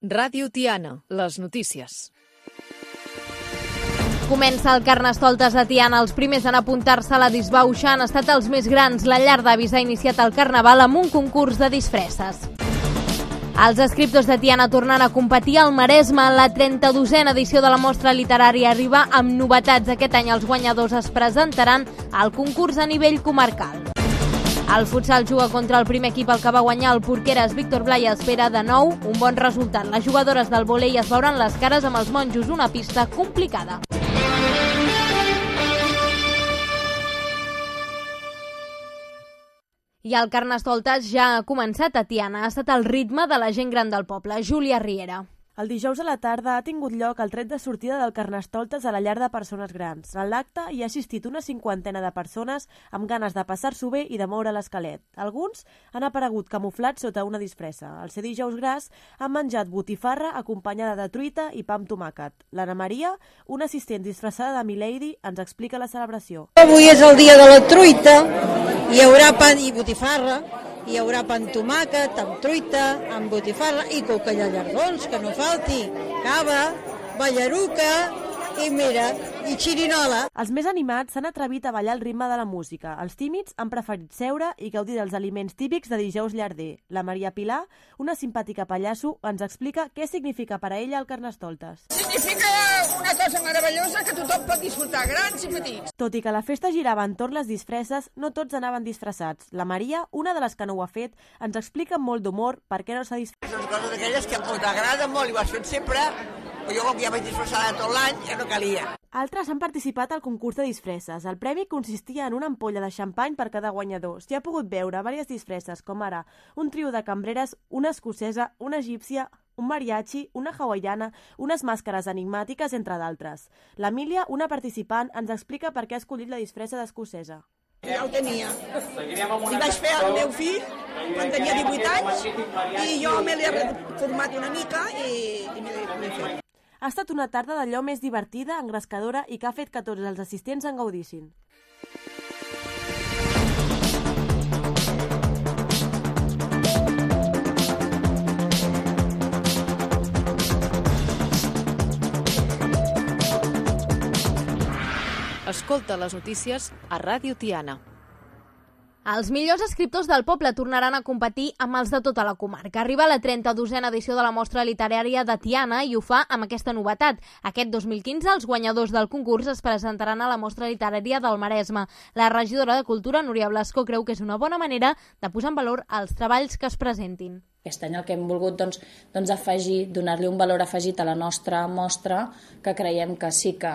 Ràdio Tiana, les notícies. Comença el Carnestoltes a Tiana. Els primers en apuntar-se a la disbauxa han estat els més grans. La llar d'avis ha iniciat el Carnaval amb un concurs de disfresses. Els escriptors de Tiana tornen a competir al Maresme. La 32a edició de la mostra literària arriba amb novetats. Aquest any els guanyadors es presentaran al concurs a nivell comarcal. El futsal juga contra el primer equip, el que va guanyar el Porqueres. Víctor Blai espera de nou un bon resultat. Les jugadores del vòlei es veuran les cares amb els monjos, una pista complicada. I el Carnestoltes ja ha començat a Tiana. Ha estat el ritme de la gent gran del poble. Júlia Riera. El dijous a la tarda ha tingut lloc el tret de sortida del Carnestoltes a la llar de persones grans. En l'acte hi ha assistit una 50ena de persones amb ganes de passar-s'ho bé i de moure l'esquelet. Alguns han aparegut camuflats sota una disfressa. Al ser dijous gras han menjat botifarra acompanyada de truita i pa amb tomàquet. L'Anna Maria, una assistent disfressada de Milady, ens explica la celebració. Avui és el dia de la truita, hi haurà pa i botifarra, hi haurà pa amb tomàquet, amb truita, amb botifarra i coca de llardons, que no falti, cava, ballaruca i mira, i xirinola. Els més animats s'han atrevit a ballar al ritme de la música. Els tímids han preferit seure i gaudir dels aliments típics de dijous llarder. La Maria Pilar, una simpàtica pallasso, ens explica què significa per a ella el Carnestoltes. Significa una cosa meravellosa que tothom pot disfrutar, grans i petits. Tot i que la festa girava entorn les disfresses, no tots anaven disfressats. La Maria, una de les que no ho ha fet, ens explica amb molt d'humor per què no s'ha disfressat. Són coses d'aquelles que t'agraden molt i ho has fet sempre, però jo com que ja vaig disfressada tot l'any ja no calia. Altres han participat al concurs de disfresses. El premi consistia en una ampolla de xampany per cada guanyador. S'hi ha pogut veure diverses disfresses, com ara un trio de cambreres, una escocesa, una egípcia, un mariachi, una hawaiana, unes màscares enigmàtiques, entre d'altres. L'Emília, una participant, ens explica per què ha escollit la disfressa d'escocesa. Ja ho tenia. I vaig fer el meu fill quan tenia 18 anys i jo me l'he reformat una mica i m'he fet. Ha estat una tarda d'allò més divertida, engrescadora i que ha fet que tots els assistents en gaudissin. Escolta les notícies a Ràdio Tiana. Els millors escriptors del poble tornaran a competir amb els de tota la comarca. Arriba la 32a edició de la mostra literària de Tiana i ho fa amb aquesta novetat. Aquest 2015 els guanyadors del concurs es presentaran a la mostra literària del Maresme. La regidora de Cultura, Núria Blasco, creu que és una bona manera de posar en valor els treballs que es presentin. Aquest any el que hem volgut afegir, donar-li un valor afegit a la nostra mostra, que creiem que sí que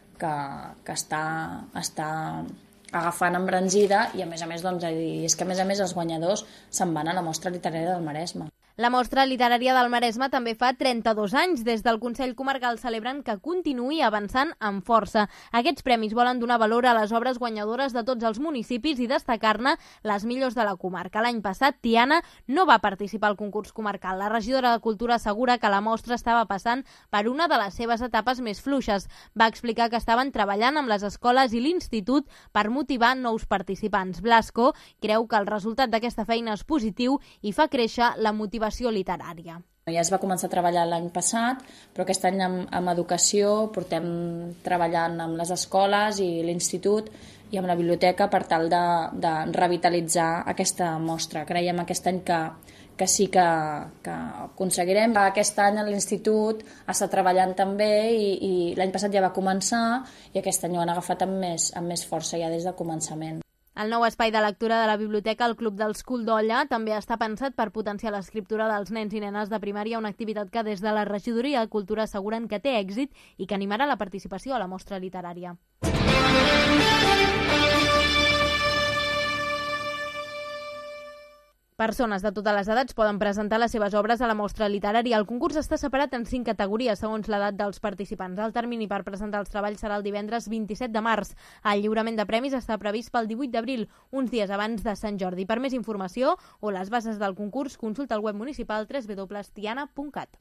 està agafant embranzida i a més els guanyadors se'n van a la mostra literària del Maresme. La mostra literària del Maresme també fa 32 anys. Des del Consell Comarcal celebren que continuï avançant amb força. Aquests premis volen donar valor a les obres guanyadores de tots els municipis i destacar-ne les millors de la comarca. L'any passat, Tiana no va participar al concurs comarcal. La regidora de Cultura assegura que la mostra estava passant per una de les seves etapes més fluixes. Va explicar que estaven treballant amb les escoles i l'institut per motivar nous participants. Blasco creu que el resultat d'aquesta feina és positiu i fa créixer la motivació literària. Ja es va començar a treballar l'any passat, però aquest any amb educació portem treballant amb les escoles i l'institut i amb la biblioteca per tal de revitalitzar aquesta mostra. Creiem aquest any que sí que aconseguirem. Aquest any l'Institut està treballant també i l'any passat ja va començar i aquest any ho han agafat amb més força ja des del començament. El nou espai de lectura de la biblioteca, el Club dels Cul d'Olla, també està pensat per potenciar l'escriptura dels nens i nenes de primària, una activitat que des de la Regidoria de Cultura asseguren que té èxit i que animarà la participació a la mostra literària. Persones de totes les edats poden presentar les seves obres a la mostra literària. El concurs està separat en 5 categories segons l'edat dels participants. El termini per presentar els treballs serà el divendres 27 de març. El lliurament de premis està previst pel 18 d'abril, uns dies abans de Sant Jordi. Per més informació o les bases del concurs, consulta el web municipal www.tiana.cat.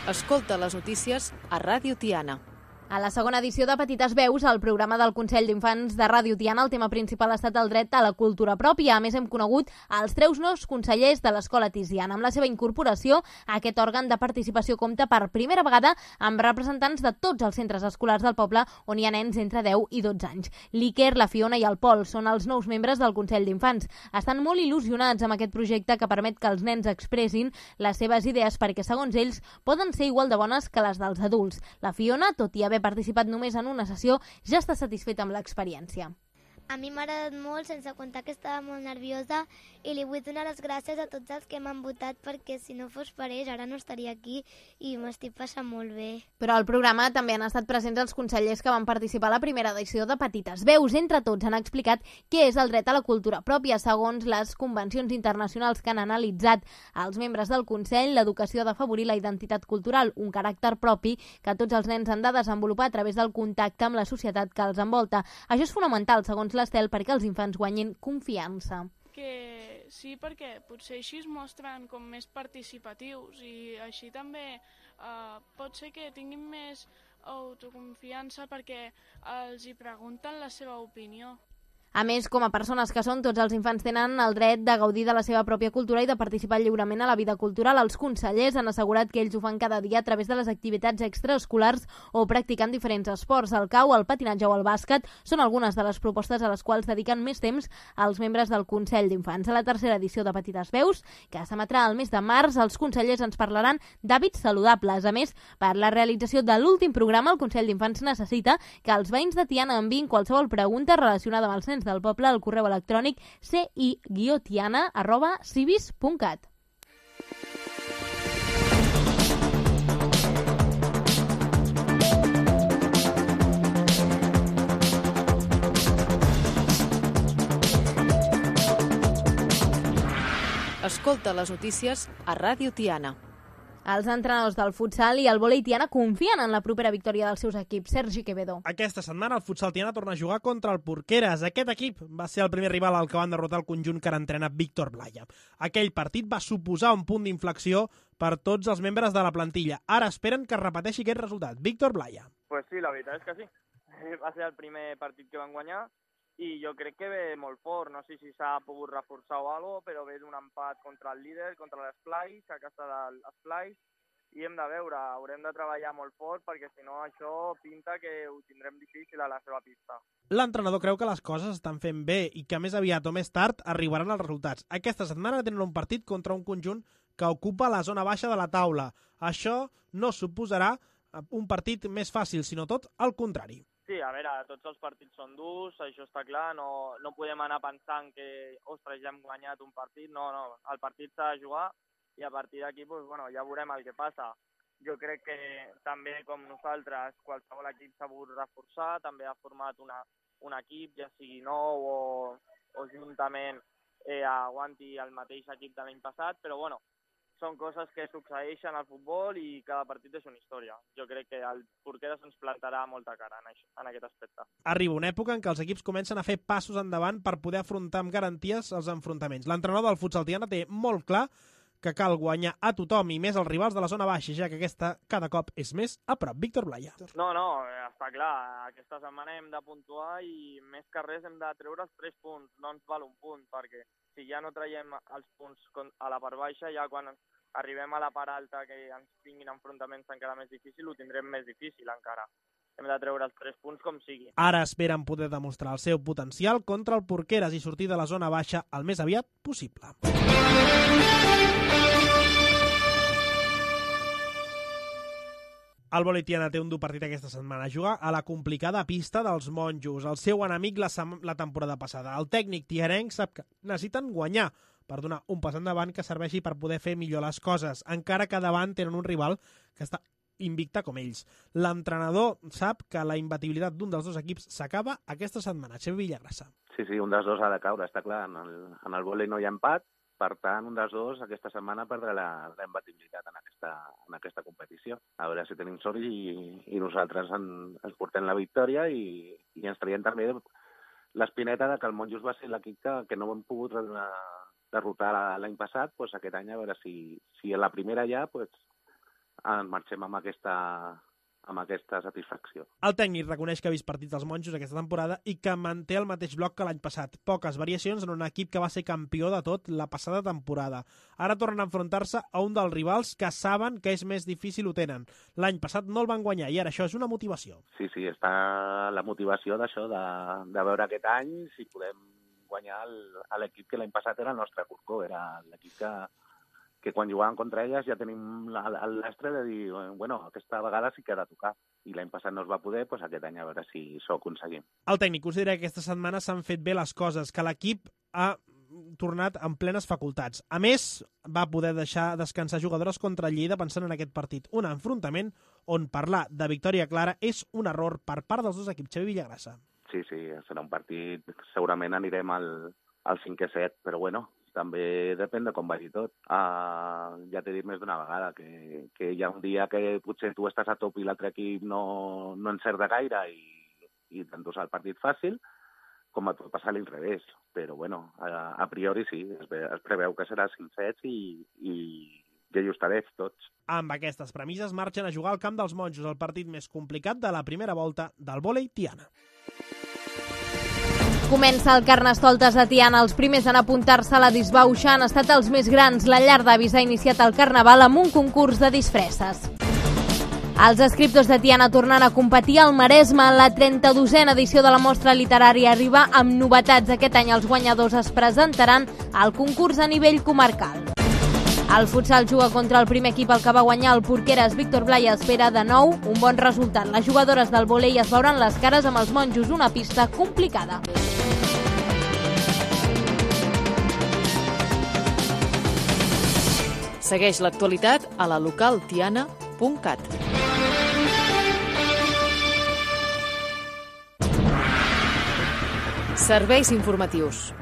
Escolta les notícies a Ràdio Tiana. A la segona edició de Petites Veus, al programa del Consell d'Infants de Ràdio Tiana, el tema principal ha estat el dret a la cultura pròpia. A més, hem conegut els 3 nous consellers de l'Escola Tiziana. Amb la seva incorporació, aquest òrgan de participació compta per primera vegada amb representants de tots els centres escolars del poble on hi ha nens entre 10 i 12 anys. L'Iker, la Fiona i el Pol són els nous membres del Consell d'Infants. Estan molt il·lusionats amb aquest projecte que permet que els nens expressin les seves idees perquè, segons ells, poden ser igual de bones que les dels adults. La Fiona, tot i haver participat només en una sessió, ja està satisfeta amb l'experiència. A mi m'ha agradat molt, sense comptar que estava molt nerviosa, i li vull donar les gràcies a tots els que m'han votat, perquè si no fos per ells ara no estaria aquí i m'estic passant molt bé. Però al programa també han estat presents els consellers que van participar a la primera edició de Petites Veus. Entre tots han explicat què és el dret a la cultura pròpia, segons les convencions internacionals que han analitzat els membres del Consell. L'educació ha d'afavorir la identitat cultural, un caràcter propi que tots els nens han de desenvolupar a través del contacte amb la societat que els envolta. Això és fonamental, segons l'Estel, perquè els infants guanyin confiança. Que sí, perquè potser així es mostren com més participatius i així també pot ser que tinguin més autoconfiança perquè els hi pregunten la seva opinió. A més, com a persones que són, tots els infants tenen el dret de gaudir de la seva pròpia cultura i de participar lliurement a la vida cultural. Els consellers han assegurat que ells ho fan cada dia a través de les activitats extraescolars o practicant diferents esports. El cau, el patinatge o el bàsquet són algunes de les propostes a les quals dediquen més temps als membres del Consell d'Infants. A la tercera edició de Petites Veus, que s'emetrà al mes de març, els consellers ens parlaran d'hàbits saludables. A més, per la realització de l'últim programa, el Consell d'Infants necessita que els veïns de Tiana enviïn qualsevol pregunta relacionada amb els nens del poble al correu electrònic ci-tiana@civis.cat. Escolta les notícies a Ràdio Tiana. Els entrenadors del futsal i el vòlei Tiana confien en la propera victòria dels seus equips. Sergi Quevedo. Aquesta setmana el futsal Tiana torna a jugar contra el Porqueres. Aquest equip va ser el primer rival al que van derrotar el conjunt que ara entrena Víctor Blaya. Aquell partit va suposar un punt d'inflexió per tots els membres de la plantilla. Ara esperen que es repeteixi aquest resultat. Víctor Blaya. Pues sí, la veritat és que sí. Va ser el primer partit que van guanyar i jo crec que ve molt fort. No sé si s'ha pogut reforçar o alguna cosa, però ve d'un empat contra el líder, contra l'Esplai, s'ha castat l'Esplai, i hem de veure, haurem de treballar molt fort perquè si no això pinta que ho tindrem difícil a la seva pista. L'entrenador creu que les coses estan fent bé i que més aviat o més tard arribaran els resultats. Aquesta setmana tenen un partit contra un conjunt que ocupa la zona baixa de la taula. Això no suposarà un partit més fàcil, sinó tot al contrari. Sí, a veure, tots els partits són durs, això està clar, no podem anar pensant que, ostres, ja hem guanyat un partit, no, el partit s'ha de jugar i a partir d'aquí ja veurem el que passa. Jo crec que també, com nosaltres, qualsevol equip s'ha volgut reforçar, també ha format un equip, ja sigui nou o juntament aguanti el mateix equip de l'any passat, però són coses que succeeixen al futbol i cada partit és una història. Jo crec que el Porqueres ens plantarà molta cara en aquest aspecte. Arriba una època en què els equips comencen a fer passos endavant per poder afrontar amb garanties els enfrontaments. L'entrenador del futsal Tiana té molt clar que cal guanyar a tothom i més als rivals de la zona baixa, ja que aquesta cada cop és més a prop. Víctor Blaya. No, està clar. Aquesta setmana hem de puntuar i més que res hem de treure els 3 punts. No ens val un punt, perquè si ja no traiem els punts a la part baixa, ja quan arribem a la part alta que ens vinguin enfrontaments encara més difícil, ho tindrem més difícil encara. Hem de treure els 3 punts com sigui. Ara esperen poder demostrar el seu potencial contra el Porqueres i sortir de la zona baixa el més aviat possible. El vòlei Tiana té un dur partit aquesta setmana. Juga a la complicada pista dels Monjos, el seu enemic la temporada passada. El tècnic tiarenc sap que necessiten guanyar per donar un pas endavant que serveixi per poder fer millor les coses, encara que davant tenen un rival que està invicta com ells. L'entrenador sap que la imbatibilitat d'un dels dos equips s'acaba aquesta setmana. Xavi Villagrassa. Sí, un dels dos ha de caure, està clar. En el vòlei no hi ha empat, per tant, un dels dos aquesta setmana perdrà la imbatibilitat en aquesta competició. A veure si tenim sort i nosaltres ens portem la victòria i ens traiem també l'espineta que el Monjos va ser l'equip que no hem pogut derrotar l'any passat, aquest any a veure si a la primera ja ens marxem amb aquesta satisfacció. El tècnic reconeix que ha vist partits dels monjos aquesta temporada i que manté el mateix bloc que l'any passat. Poques variacions en un equip que va ser campió de tot la passada temporada. Ara tornen a enfrontar-se a un dels rivals que saben que és més difícil ho tenen. L'any passat no el van guanyar i ara això és una motivació. Sí, està la motivació d'això, de veure aquest any si podem guanyar l'equip que l'any passat era el nostre Corcó, era l'equip que quan jugàvem contra elles ja tenim l'estre de dir, bueno, aquesta vegada sí que ha de tocar. I l'any passat no es va poder, doncs aquest any a veure si s'ho aconseguim. El tècnic considera que aquesta setmana s'han fet bé les coses, que l'equip ha tornat amb plenes facultats. A més, va poder deixar descansar jugadores contra el Lleida pensant en aquest partit. Un enfrontament on parlar de victòria clara és un error per part dels dos equips. Xavi Villagrassa. Sí, serà un partit, segurament anirem al 5-7, però bueno, també depèn de com vagi tot. Ja t'he dit més d'una vegada que hi ha un dia que potser tu estàs a top i l'altre equip no encerta gaire i t'endús el partit fàcil, com et pot passar a l'inrevés. Però bueno, a priori sí, es preveu que serà 5-7 i ja hi estaré tots. Amb aquestes premisses marxen a jugar al camp dels monjos, el partit més complicat de la primera volta del vòlei Tiana. Comença el Carnestoltes a Tiana. Els primers en apuntar-se a la disbauxa han estat els més grans. La llar d'avis ha iniciat el Carnaval amb un concurs de disfresses. Els escriptors de Tiana tornen a competir al Maresme. La 32a edició de la mostra literària arriba amb novetats. Aquest any els guanyadors es presentaran al concurs a nivell comarcal. El futsal juga contra el primer equip, el que va guanyar el Porqueres. Víctor Blai espera de nou un bon resultat. Les jugadores del vòlei es veuran les cares amb els monjos, una pista complicada. Segueix l'actualitat a la localtiana.cat. Serveis informatius.